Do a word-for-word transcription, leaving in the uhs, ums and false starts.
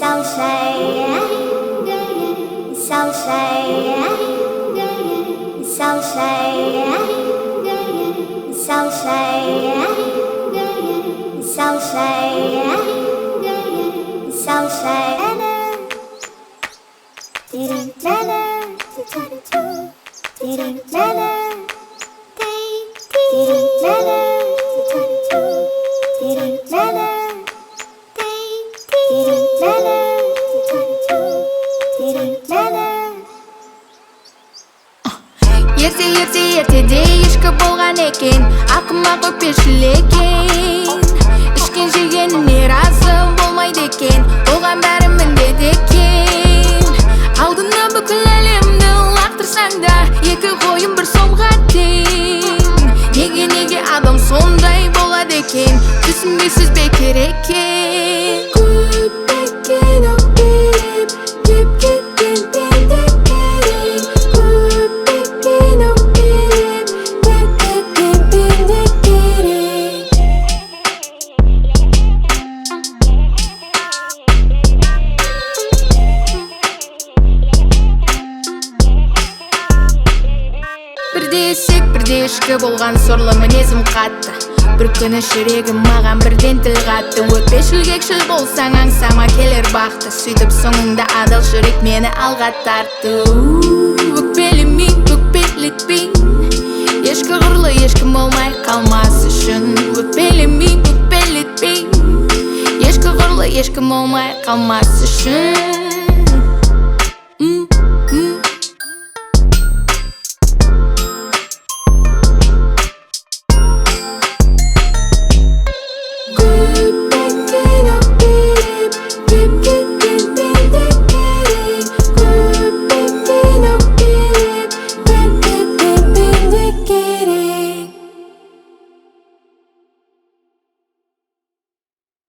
Ерте ерте ертеде ешкі болған екен, ақымақ өкпешіл екен. Ішкен жегеніне разы болмайды екен, оған бәрі міндет екен. Алдына бүкіл әлемді лақтырсаң да, екі қойын бір сомға тең. Неге неге адам сондай болады екен, түсінбейсіз бекер екен. Көп бекен ау беріп, деп кеткен пенде керек. Көп бекен ау беріп, деп кеткен пенде керек. Бірде есек, бірде ішкі болған сорлы мінезім қатты. Бір күні жүрегім маған бірден тіл қатты. Өтпешіл кекшіл болсаң аңсама келер бақты. Сөйтіп соңында адал жүрек мені алға тартты. Өкпелемей, өкпелетпей, ешкі ғұрлы ешкім болмай қалмас үшін. Өкпелемей, өкпелетпей, ешкі ғұрлы ешкім болмай қалмас үшін.